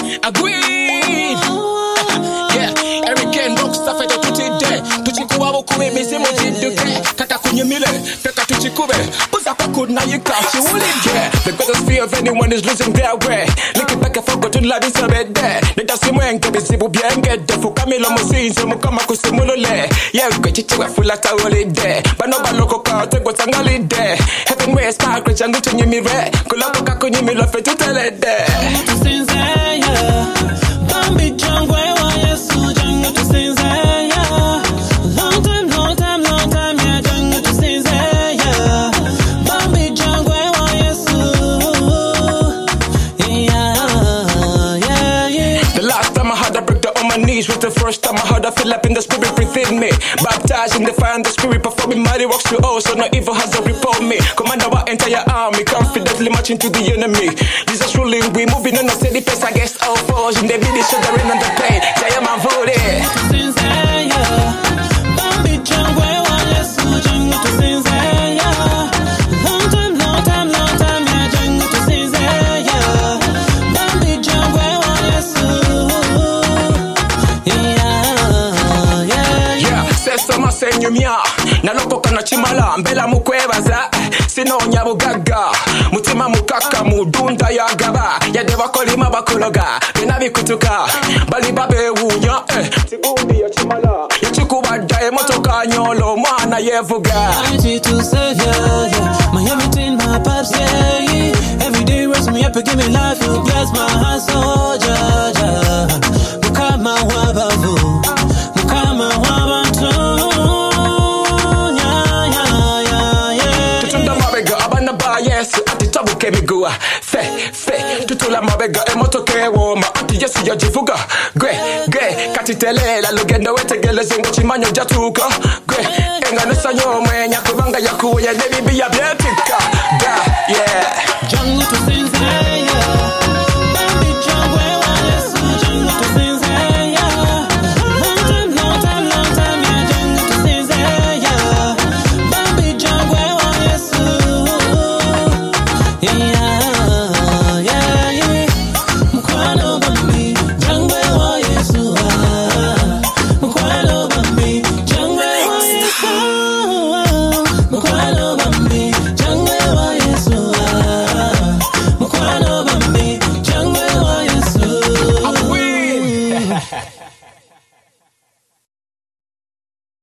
Agreed. Yeah, Eric and Rockstar fait tout idée. Tout y couva beaucoup mais c'est mon titre de guerre. Kata kunyemile, peka tout y couve. Pusa pa could now you can't you will it yeah. The greatest fear of anyone is losing their way. Look it back and forgot to la vie ça va there. Ne da simu engebe sibu bien get. Fu kamilo mo sinzo mo kama kusimulole. Yeah, go chichewa fula tawole there. Bano baloko ka te go tangali there. Heaven way spark rich and to me re. Kulako ka kunyemilo fe to tell it there. Bambi jangwe wa Yesu jangu to sinzaya. Long time, yeah, jangu to sinzaya. Bambi jangwe wa Yesu. Yeah. The last time I had to break down on my knees was the first time I had to fill up in the spirit within me. Baptized in the fire and the spirit, performing mighty works to all, so no evil has to report me. Commander our entire army, confidently marching to the enemy. Jesus ruling, we moving on a steady pace against all foes. In the video, shuddering on the plane. Jaya man voted. Bambi jangwe wa Yesu jangu to sinzaya. Long time, yeah, jangu to sinzaya. Bambi jangwe wa Yesu. Yeah, say some say nyumya. Naloko kana chimala, mbela mukwebaza. Sino nyabugaga. Mutima mukaka mudunda ya gaba. Ya deva kolima bakologa. Bena bikutuka. Bali babe wunya. Tigundi ya chimala. Ya chikubada ya motoka nyolo. Mwana yevuga. Mighty to Savior, yeah. My everything, my pops, yeah. Every day raise me up and give me life. You bless my heart, so ja. Mukama wabavu. Mukama wabantu. Tutunda mabega abana ba Yesu. Ati tabu kemigua. Fe. Tutula mabega emotoke woma. Ati Yesu ya jivuga. Gwe. Katitele la lugendo wetegele zingu chimanyo jatuka. Gwe. Enga nusanyo mwenya kubanga ya kuya nebibi ya bietika. Da. Yeah.